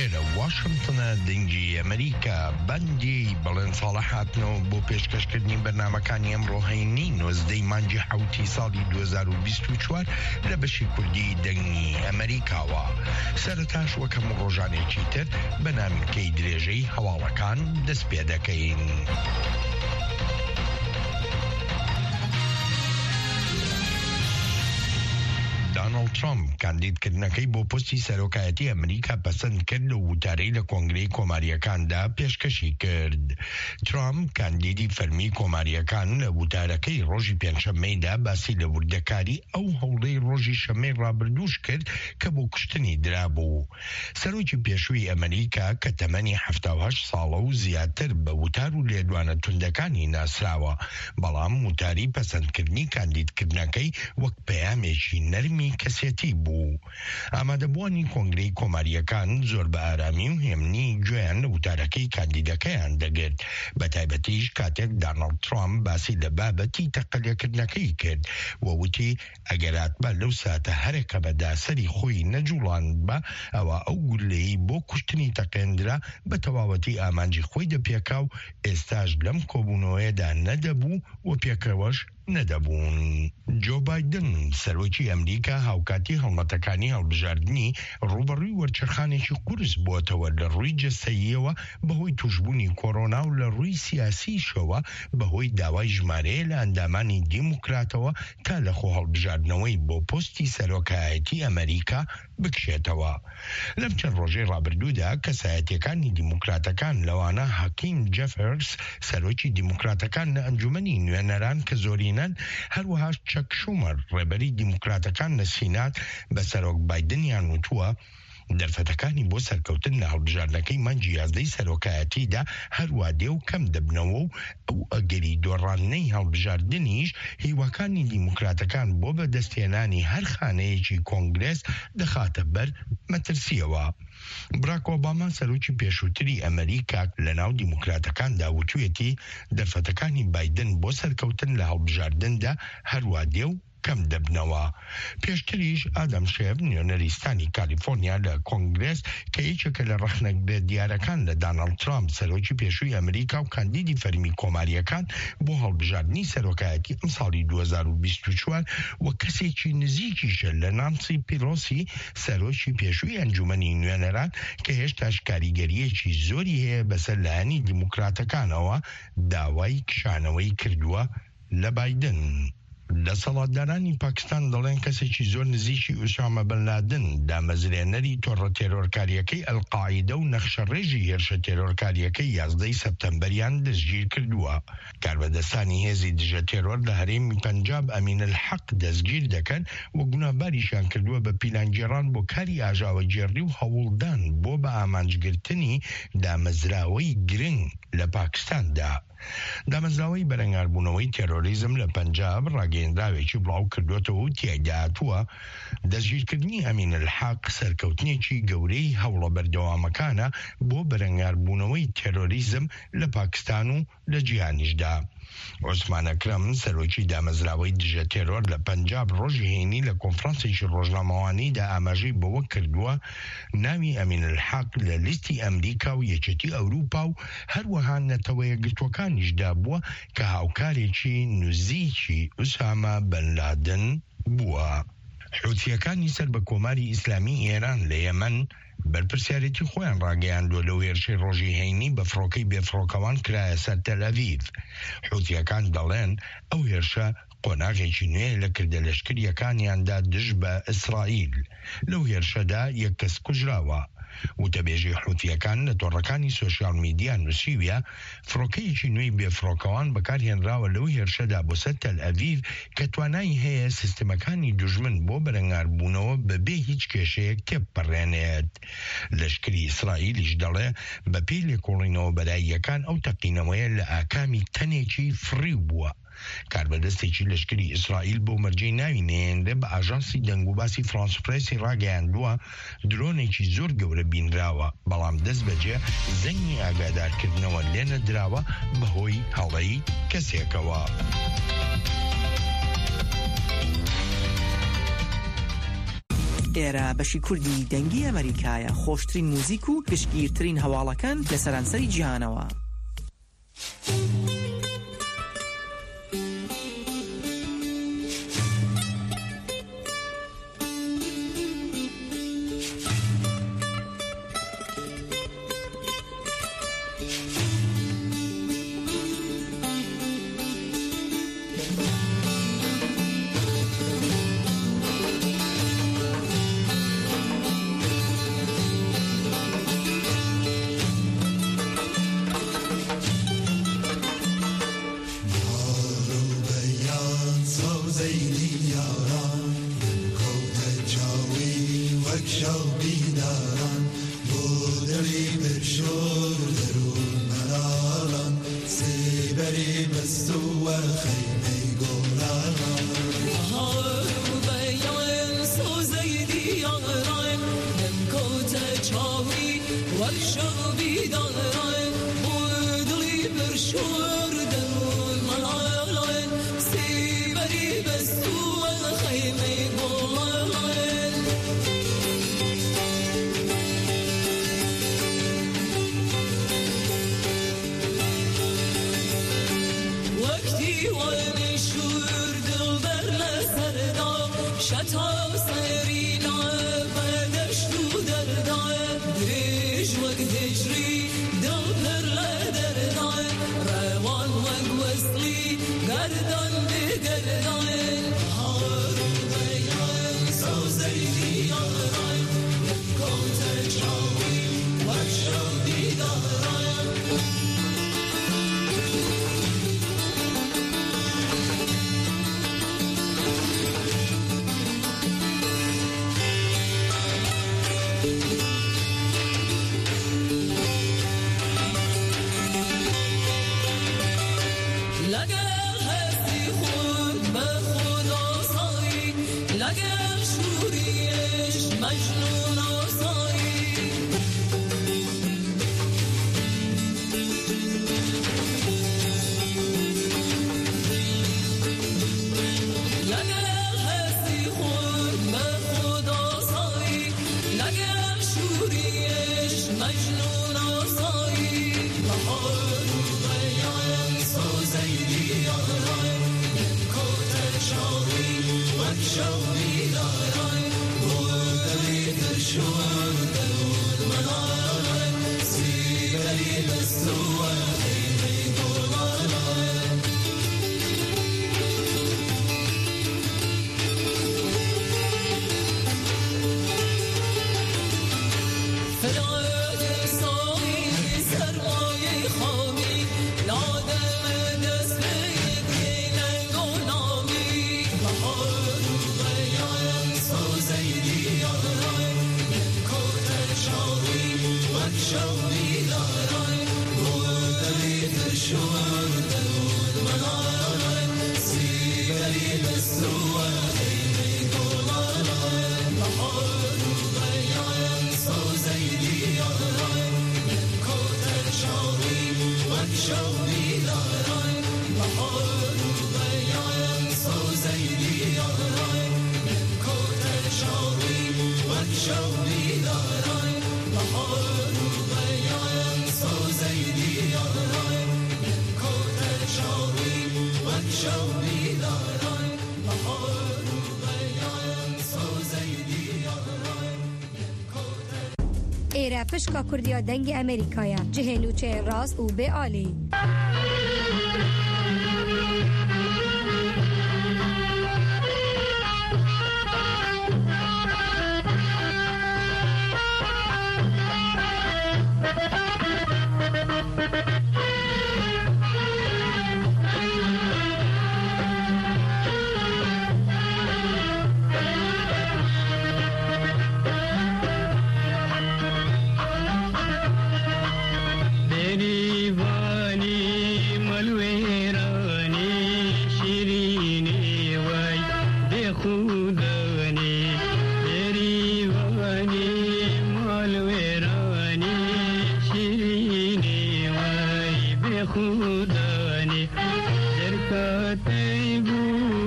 لێرە واشنگتنە دەنگی ئەمریکا بەندی بەڵێن ساڵەحاتنەوە بۆ پێشکەشکردنی بەرنامەکانی ئەمڕۆهەینی 19 مانگی حوتی ساڵی 2024 لە بەشی کوردی دەنگی ئەمریکاوە. سەرەتاش وەکەم ڕۆژانێکی تر بە نامکەی درێژەی هەواڵەکان دەست پێ دەکەین. دۆناڵد ترامپ کاندیدکردنەکەی بۆ پۆستی سەرۆکایەتی ئەمریکا پەسەند کرد لە وتارەی لە کۆنگرەی کۆماریەکاندا پێشکەشی کرد. ترامپ کاندیدی فەرمی کۆماریەکان لە وتارەکەی ڕۆژی پێنجشەممەیدا باسی لە وردەکاری ئەو هەوڵەی ڕۆژی شەمەی ڕابردووش کرد کە بۆ کوشتنی درابوو. سەرۆکی پێشووی ئەمریکا کە تەمەنی 78 ساڵە و زیاتر بە وتار و لێدوانە توندەکانی ناسراوە، بەڵام وتاری پەسەندکردنی کاندیدکردنەکەی وەک پەیامێکی نەرمی کەسێتی بوو. ئامادەبوانی کۆنگرەی کۆماریەکان زۆر بە ئارامی و هێمنی گوێیان لە وتارەکەی کاندیدەکەیان دەگرت، بە تایبەتیش کاتێک دۆناڵد ترامپ باسی لە بابەتی تەقەلێکردنەکەی کرد و وتی ئەگەراتبە لەو ساتە هەرێکە بەدا سەری خۆی نەجوڵاند بە ئەوە ئەو گولەی بۆ کوشتنی تەقێندرا بە تەواوەتی ئامانجی خۆی دەپێکا و ئێستاش لەم کۆبوونەوەیەدا نەدەبوو و پێکەوەش نەدەبوون. جۆ بایدن سەرۆکی ئەمریکا هاوکاتی هەڵمەتەکانی هەڵبژاردننی ڕوبەڕووی وەرچەرخانێکی قورس بووەتەوە لە ڕووی جەستەییەوە بەهۆی توشبوونی کۆڕۆنا و لە ڕووی سیاسیشەوە بەهۆی داوای ژمارەیە لە ئەندامانی دیموکراتەوە تا لە خۆ هەڵبژاردنەوەی بۆ پۆستی سەرۆکایەتی ئەمریکا بکشێتەوە. لەم چەند ڕۆژەی ڕابردوودا کەسایەتیەکانی دیموکراتەکان لەوانە حەکیم جەفرس سەرۆکی دیموکراتەکان لە ئەنجومەنی نوێنەران کە زۆرینەن، هەروەها چەک شومەر ڕێبەری دیموکراتەکان لە سینات بە سەرۆک بایدنیان وتووە دەرفەتەکانی بۆ سەرکەوتن لە هەڵبژاردنەکەی مانگی 11 سەرۆکایەتیدا هەروە دێ و کەم دەبنەوە و ئەو ئەگەری دۆڕاننەی هەڵبژاردننیش هیواکانی دیموکراتەکان بۆ بەدەستێنانی هەر خانەیەکی کۆنگرێس دەخاتە بەر مەترسیەوە. براک ئۆباما سەرۆکی پێشووتری ئەمریکا لە ناو دیموکراتەکاندا وتوێتی دەرفەتەکانی بایدن بۆ سەرکەوتن لە هەڵبژاردندا هەروە دێ و کەم دەبنەوە. پێشتریش ئادەم شێف نوێنەریستانی کالیفۆرنیا لە کۆنگرێس کە یەکێکە لە ڕەخنەگرێت دیارەکان لە دۆناڵد ترامپ سەرۆکی پێشووی ئەمریکا و کاندیدی فەرمی کۆماریەکان بۆ هەڵبژاردننی سەرۆکایەتی ئەم ساڵی 2024 و کەسێکی نزیکیشە لە نانسی پیلۆسی سەرۆکی پێشووی ئەنجومەنی نوێنەران کە هێشتاش کاریگەریەکی زۆری هەیە بەسەر لایەنی دیموکراتەکانەوە داوای کشانەوەی کردووە لە بایدن. دەسەڵاتدارانی پاکستان دەڵێن کەسێکی زۆر نزیکی ئوسامە بن لادن دامەزرێنەری تۆڕە تێرۆرکاریەکەی ئەلقاعیدە و نەخشەڕێژی هێرشە تێرۆرکاریەکەی 11 سەپتەمبەریان دەستگیر کردووە. کاربەدەستانی هێزی دژە تێرۆر لە هەرێمی پەنجاب ئەمین الحەق دەستگیر دەکەن و گوناباریشیان کردووە بە پیلانگێڕان بۆ کاری ئاژاوەجێڕی و هەوڵدان بۆ بە ئامانجگرتنی دامەزراوەی گرنگ لە پاکستاندا. دامەزراوەی بەرەنگاربوونەوەی تێرۆریزم لە پەنجاب ڕاگەیەندراوێکی بڵاو کردوێتەوە و تیایدا هاتووە دەستگیرکردنی ئەمین الحەق سەرکەوتنێکی گەورەی هەوڵە بەردەوامەکانە بۆ بەرەنگاربوونەوەی تێرۆریزم لە پاکستان و لە جیهانیشدا. عوسمان ئەکرەم سەرۆکی دامەزراوەی دژە تێرۆر لە پەنجاب ڕۆژی هەینی لە کۆنفرانسێکی ڕۆژنامەوانیدا ئاماژەی بەوە کردووە ناوی ئەمین الحەق لە لیستی ئەمریکا و یەکێتی ئەوروپا و هەروەها نەتەوە یەکگرتوەکانیشدا بووە کە هاوکارێکی نزیکی ئوسامە بن لادن بووە. حوتیەکانی سەر بە کۆماری ئیسلامی ئێران لە یەمەن بەرپرسیارەتی خۆیان ڕاگەیاندووە لەو هێرشەی ڕۆژی هەینی بە فڕۆکەی بێفڕۆکەوان کرایە سەر تەل ئەڤیڤ. حوتیەکان دەڵێن ئەو هێرشە قۆناغێکی نوێ لە کردە لەشکریەکانیاندا دژ بە ئیسرائیل. لەو هێرشەدا یەک کەس کوژراوە. وتەبێژی حوتیەکان لە تۆڕەکانی سۆشیال میدیا نووسیویە فڕۆکەیەکی نوێی بێفڕۆکەوان بەکارهێنراوە لەو هێرشەدا بۆ سەر تەل ئەڤیڤ کە توانای هەیە سیستەمەکانی دوژمن بۆ بەرەنگاربوونەوە بەبێ هیچ کێشەیەک تێپەڕێنێت. لەشکری ئیسرائیلیش دەڵێ بە پێی لێکۆڵینەوە بەلاییەکان ئەو تەقینەوەیە لە ئاکامی تەنێکی فڕی بووە. کاربەدەستێکی لەشکری ئیسرائیل بۆ مەرجەی ناوی نێنرێ بە ئاژانسی دەنگوباسی فرانس پرێسی ڕاگەیاندووە درۆنێکی زۆر گەورە بینراوە، بەڵام دەست بەجێ زەنگی ئاگادارکردنەوە لێ نەدراوە بەهۆی هەڵەی کەسێکەوە. ایرا بشی کردی دنگی امریکای خوشترین موزیک و گشتگیرترین هواڵەکان لە سەرانسەری جیهانەوە. ایره پشکا کردیا دنگ امریکایا جهنوچه راست و به عالی